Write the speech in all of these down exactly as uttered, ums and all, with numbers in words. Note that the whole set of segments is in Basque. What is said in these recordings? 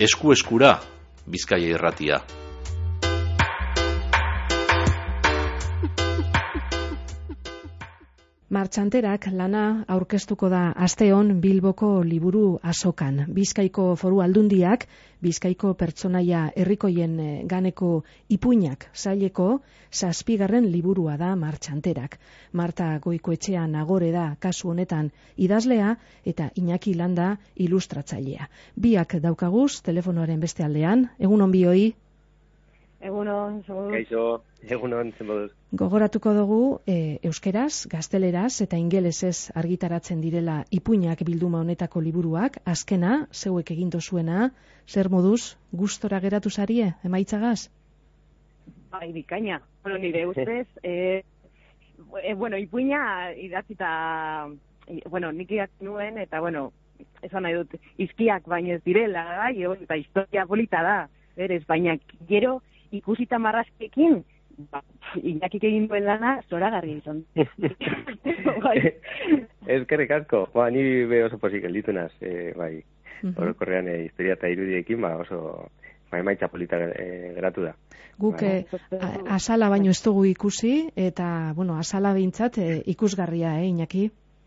Esku-eskura, Bizkaia Irratia. Martxanterak lana aurkeztuko da asteon Bilboko liburu azokan. Bizkaiko Foru Aldundiak, Bizkaiko pertsonaia herrikoien ganeko ipuinak saileko zazpigarren liburua da Martxanterak. Marta Goikoetxea Nagore da kasu honetan idazlea eta Iñaki Landa ilustratzailea. Biak daukaguz telefonoaren beste aldean. Egunon bioi. Egunon, zenboduz. Kaixo, egunon, zenboduz. Gogoratuko dugu e, euskeraz, gazteleraz eta ingelesez argitaratzen direla ipuinak bilduma honetako liburuak. Azkena, zeuek eginto zuena, zer moduz, gustora geratu zarie, emaitzagaz? Bai, bikaina. Bueno, nire ustez, e, e, bueno, ipuina idatzita, e, bueno, nik idatzi nuen, eta, bueno, esan nahi dut, izkiak baino ez direla, bai, eta historia polita da, berez, baina gero, ikusita marrazkekin, ba, Iñakik egin duen lana, zoragarri izan. Eskerrik asko, ba, ni be oso posik gelditu naz, e, bai, uh-huh. Orokorrean e, historia eta irudiekin, ba, oso ba, emaitza polita e, geratu da. Guk bai. e, asala baino ez dugu ikusi, eta, bueno, asala behintzat e, ikusgarria, eh, Iñaki?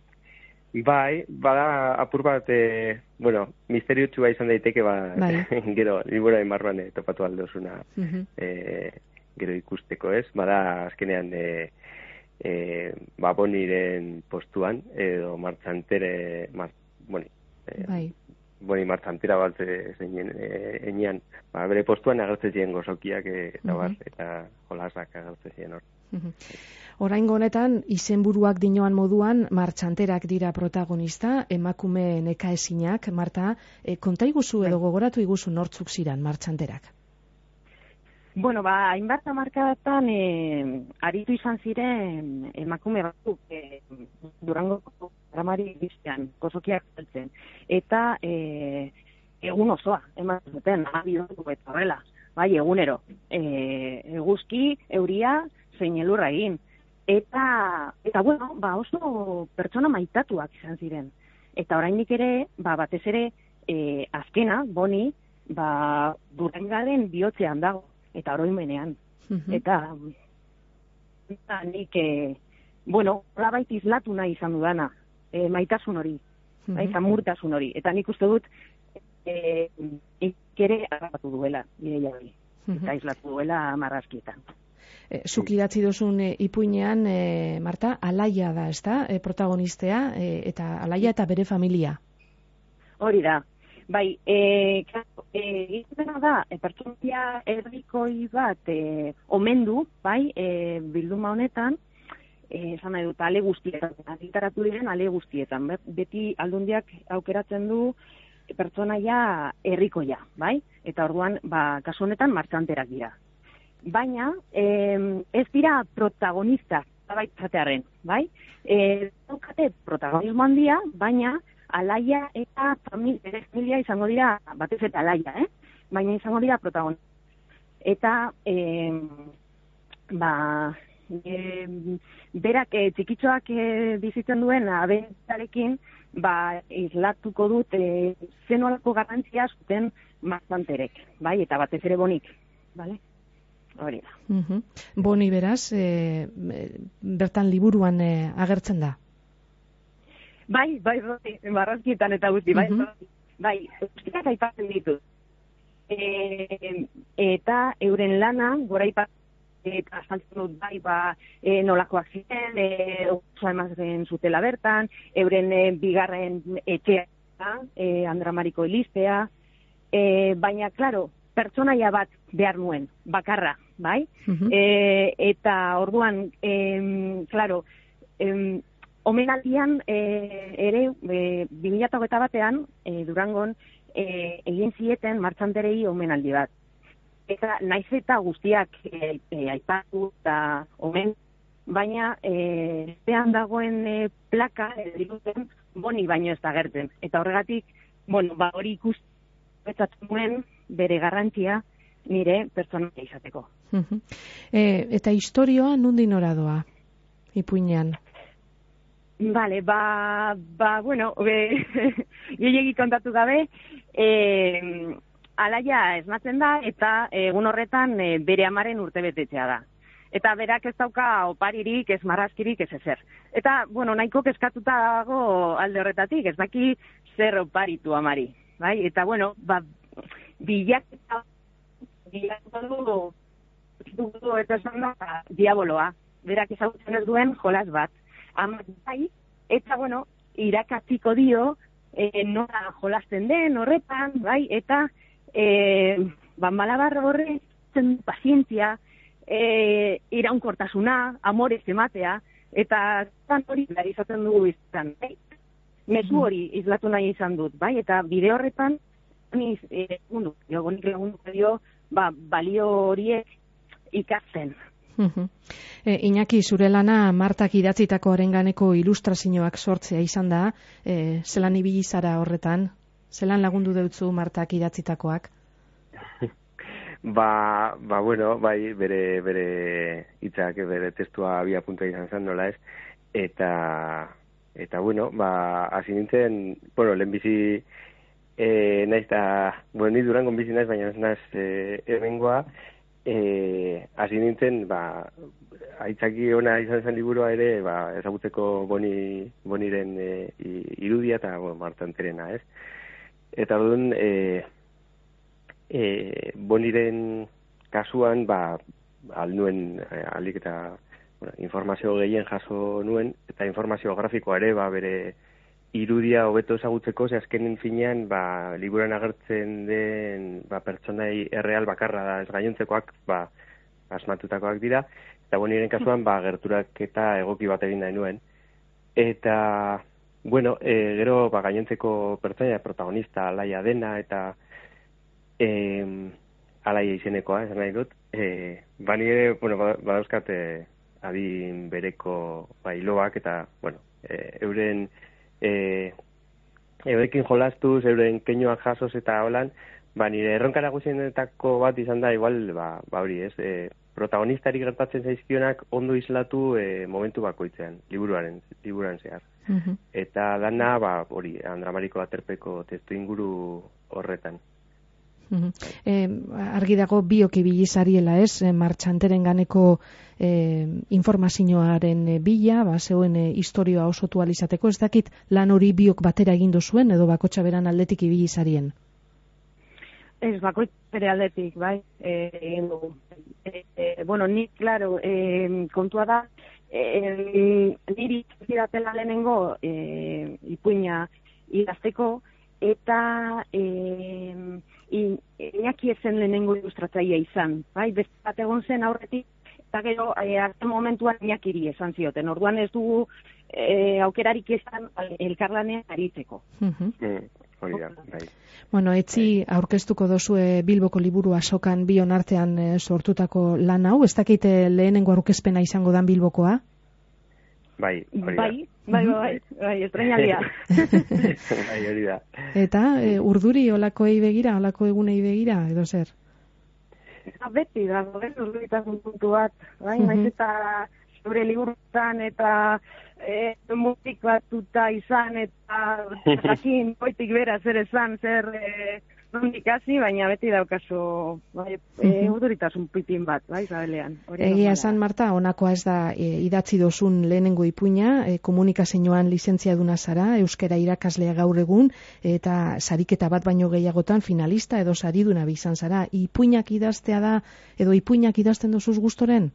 Bai, bada apur bat, e, bueno, misteriotxua izan daiteke, ba, bai. Gero, liburaren barruan e, topatu aldozuna, uh-huh. e, gero ikusteko, ez? Bada, azkenean, e, e, ba, Boniren postuan, edo martxantere, mar, boni, e, bai. Boni martxantera bat zeinen, e, enean, ba, bere postuan agertzen ziren gozokiak, e, eta, uh-huh. bat, eta jolasak agertzen ziren hor. Uh-huh. Oraingo honetan, izenburuak dinoan moduan, martxanterak dira protagonista, emakume nekaezinak. Marta, e, konta iguzu edo gogoratu iguzu nortzuk ziran martxanterak? Bueno, ba, hainbat hamarkadatan e, aritu izan ziren emakume batzuk e, Durangoko gramari biztean, gozokiak zeltzen. Eta e, egun osoa, ematen zuten, abidotu eta horrela, bai, egunero. E, eguzki, euria, zein elurra egin. Eta, eta bueno, ba, oso pertsona maitatuak izan ziren. Eta oraindik ere, ba, batez ere, e, azkena, Boni, ba, Durangaren bihotzean dago, eta oroimenean. Uh-huh. Eta, eta nik, e, bueno, labait izlatu nahi izan dudana, e, maitasun hori, uh-huh. eta murtasun hori. Eta nik uste dut, e, ikere agapatu duela, ideia hori, uh-huh. eta izlatu duela marrazkietan. E, zuk idatzi duzun e, ipuinean, e, Marta, Alaia da, ezta, e, protagonistea, e, eta Alaia eta bere familia. Hori da. Bai, e, egiten e, da, e, pertsonaia herrikoi bat e, omendu, bai, e, bilduma honetan, e, esan nahi dut, ale guztietan, argitaratu diren ale guztietan. Beti Aldundiak aukeratzen du pertsonaia herrikoia, bai? Eta orduan, ba, kasu honetan martxanterak dira. Baina, eh, ez dira protagonista, baitzatearen, bai? Eh, daukate protagonismo handia, baina Alaia eta familia, familia izango dira, batez eta Alaia, eh? Baina izango dira protagonista. Eta, eh, ba, eh, berak eh, txikitxoak eh, bizitzen duen abentarekin, ba, islatuko dut eh, zenolako garrantzia zuten martxanterek, bai? Eta batez ere Bonik, bale? Hori da. Uh-huh. Boni beraz, e, bertan liburuan e, agertzen da? Bai, bai, bai, marrazkietan eta guzti, bai, uh-huh. bai, guztiak aipatzen ditu. E, eta euren lana, gora aipatzen eta azaltzen dut, bai, ba, e, nolakoak ziren, e, oso emazen zutela bertan, euren e, bigarren etxea, e, Andramariko Elistea, e, baina, klaro, pertsonaia bat behar nuen, bakarra, bai? Uh-huh. E, eta orduan, em, claro, em, omenaldian e, ere, e, bi mila hogeita batean, e, Durangon, e, egin zieten martxanterei omenaldi bat. Eta naiz eta guztiak e, e, aipatu eta omen, baina e, zean dagoen e, plaka, diruten, Boni baino ez da gertzen. Eta horregatik, bueno, ba hori ikusten nuen, bere garrantzia nire pertsonaia izateko. Uh-huh. E, eta historioa nundin oradoa, ipuinean? Vale, ba, ba bueno, gehiagik kontatu gabe, e, alaia esnatzen da, eta egun horretan e, bere amaren urtebetetzea da. Eta berak ez dauka oparirik, ez marrazkirik, ez ezer. Eta, bueno, nahiko kezkatuta dago alde horretatik, ez daki zer oparitu amari. Bai? Eta, bueno, ba, bilaketa, bilaketa dugu, dugu eta esan da, diaboloa. Berak ezagutzen ez duen jolas bat. Ama, bai, eta, bueno, irakatziko dio, e, nola jolasten den horretan, bai, eta, e, ba, malabar horre, zen pazientzia, E, iraunkortasuna, amorez ematea, eta zan hori behar izaten dugu biztan. Bai? Mezu hori izlatu nahi izan dut, bai? Eta bide horretan, niz, e, mundu, jogonik lagunduko dio, ba, balio horiek ikasten. E, Iñaki, zure lana Martak idatzitako arenganeko ilustrazioak sortzea izan da, e, zelan ibili zara horretan? Zelan lagundu deutzu Martak idatzitakoak? Ba, ba, bueno, bai, bere, bere hitzak, bere testua abia puntua izan zen, nola ez, eta, eta, bueno, ba, hasi nintzen, bueno, lehenbizi, e, naiz, eta, bueno, ni Durangon bizi naiz, baina ez naiz, e, hemengoa, e, hasi nintzen, ba, aitzaki ona izan zen liburua ere, ba, ezagutzeko boni, boniren e, irudia, eta, bueno, Marta Anterena, ez, eta orduan, e, E, boniren kasuan, ba, alnuen, e, alik eta bueno, informazio gehien jaso nuen, eta informazio grafikoa ere, ba, bere irudia hobeto ezagutzeko, ze azkenen finean, ba, liburan agertzen den, ba, pertsonai erreal bakarra da, ez gainontzekoak, ba, asmatutakoak dira, eta boniren kasuan, ba, gerturak eta egoki bat egin nahi nuen. Eta, bueno, e, gero, ba, gainontzeko pertsonaia protagonista, alaia dena, eta Eh, alaia izenekoa, esan nahi dut. Eh, bani ere, bueno, badauzkat eh, adin bereko bailoak eta, bueno, eh, euren eh, eurekin jolastuz, euren keinoak jasoz eta holan, ba, nire erronka nagusienetako bat izan da, igual, ba, ba hori, ez, eh, protagonistari gertatzen zaizkionak ondo islatu eh, momentu bakoitzean, liburuaren, liburuan zehar. Uh-huh. Eta dana, ba, hori, Andramariko Aterpeko testu inguru horretan. Uh-huh. Eh, argi dago biok ibili zariela, ez, eh, Martxanteren ganeko eh, informazioaren eh, bila, ba, zeuen eh, historioa osotu alizateko, ez dakit lan hori biok batera egin duzuen, edo bakotxa beran aldetik ibili zarien? Ez, bakotxa bere aldetik, bai, eh, eh, eh, bueno, nik, klaro, eh, kontua da, eh, niri zidatela lehenengo eh, ipuina idazteko, eta eh, Iñaki ezen lehenengo ilustratzaia izan, bai, beste bat egon zen aurretik, eta gero, e, arte momentuan Iñakiri esan zioten, orduan ez dugu e, aukerarik izan elkarlanean aritzeko. Uh-huh. Mm, hori da, bai. Bueno, etzi aurkeztuko dozue Bilboko liburu azokan bion artean e, sortutako lan hau, ez dakite lehenengo aurkezpena izango dan Bilbokoa? Bai, hori da. Bai, bai, bai, bai, estreinalia. Bai, hori da. Eta, e, urduri olakoei begira, olako egunei begira, edo zer? Beti, da, goben, urduritasun puntu bat, bai, uh-huh. Naiz eta zure liburutan eta e, musik batuta izan, eta jakin, poitik bera, zer esan, zer... E, nondik hasi, baina beti daukazu bai, e, urduritasun pitin bat, bai, zabelean. Egia esan, Marta, honakoa ez da e, idatzi dozun lehenengo ipuina, e, komunikazioan lizentziaduna zara, euskera irakaslea gaur egun, eta sariketa bat baino gehiagotan finalista edo sariduna bizan zara. Ipuinak idaztea da, edo ipuinak idazten dozuz gustoren?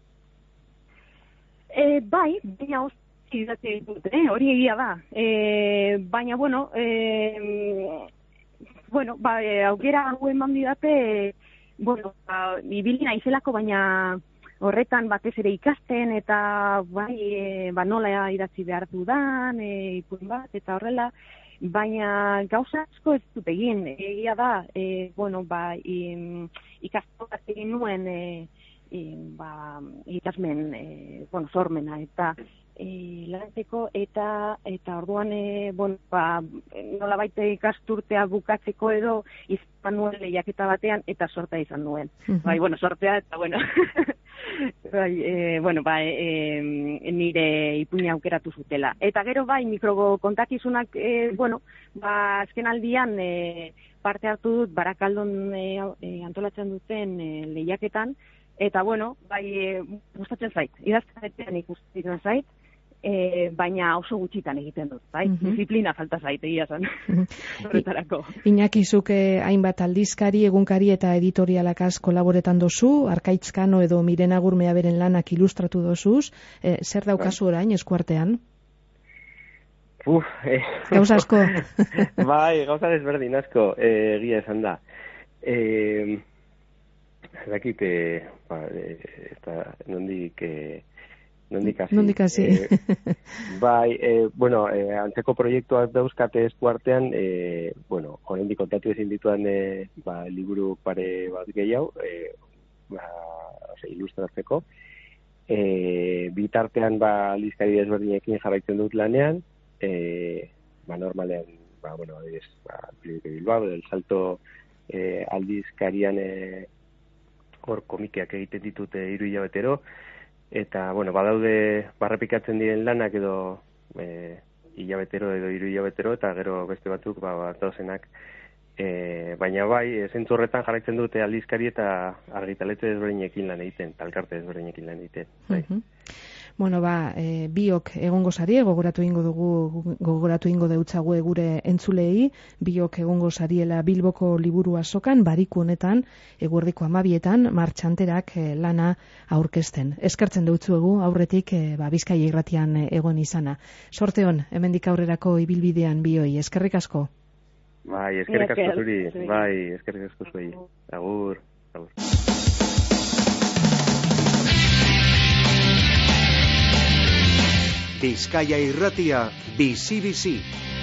E, bai, baina oso idatzi ditut, eh? Hori egia da. E, baina, bueno, e, Bueno, ba, e, aukera hau eman didate, e, bueno, ba, ibili naizelako, baina horretan batez ere ikasten, eta bai, e, ba, nola idatzi behar dudan, e, ipuin bat, eta horrela, baina gauza asko ez dut egin, egia da, e, bueno, ba, ikastu bat egin nuen, e, e, ba, ikasmen, e, bueno, sormena, eta E, lantzeko eta eta orduan e, bueno, ba, nola baita ikasturtea bukatzeko edo izan nuen lehiaketa batean eta sortea izan nuen. Uh-huh. Bai, bueno, sortea eta bueno, bai, e, bueno, ba, e, nire ipuina aukeratu zutela. Eta gero bai, mikrokontakizunak, e, bueno, ba, azken aldian e, parte hartu dut Barakaldon e, e, antolatzen duten e, lehiaketan, eta bueno, bai, e, gustatzen zait, idaztean ikusten zait, E, baina oso gutxitan egiten dut, bai? Mm-hmm. Disiplina falta zaite, egia zen. Horretarako. Iñaki, zuk hainbat aldizkari, egunkari eta editorialakaz kolaboretan dozu, Arkaitzkano edo Mirena Gurmea beren lanak ilustratu dozuz, e, zer daukazu orain eskuartean? Uf, eh. Gauza asko. Bai, gauza desberdin asko, eh, egia esan da. Eh, Zakit, eh, ba, eh, eta nondik... Eh, Nondikasi. Nondikasi. Eh, bai, eh, bueno, eh, antzeko proiektuak dauzkate eskuartean, eh, bueno, oraindik kontatu ezin dituan eh, ba, liburu pare bat gehiago, eh, ba, ose, ilustratzeko. Eh, bitartean, ba, aldizkari desberdinekin jarraitzen dut lanean, eh, ba, normalean, ba, bueno, ez, ba, Bilbao, El Salto eh, aldizkarian eh, hor komikeak egiten ditute hiru hilabetero, eta, bueno, badaude barrepikatzen diren lanak edo e, hilabetero edo hiru hilabetero, eta gero beste batzuk, ba, bat dozenak. E, baina bai, zentzu horretan jarraitzen dute aldizkari eta argitaletxe desberdinekin lan egiten, talkarte desberdinekin lan egiten. Bai. Uh-huh. Bueno, ba, e, biok egongo sari, gogoratu ingo dugu, gogoratu ingo deutzague gure entzulei, biok egongo sariela Bilboko liburu azokan, bariku honetan, eguerdiko amabietan, martxanterak e, lana aurkezten. Eskertzen deutzuegu, aurretik, e, ba, Bizkaia irratian e, egon izana. Sorte hon, hemendik aurrerako ibilbidean bioi, eskerrik asko. Bai, eskerrik asko zuri, bai, eskerrik asko zuri. Agur, agur. Bizkaia irratia, bizi-bizi.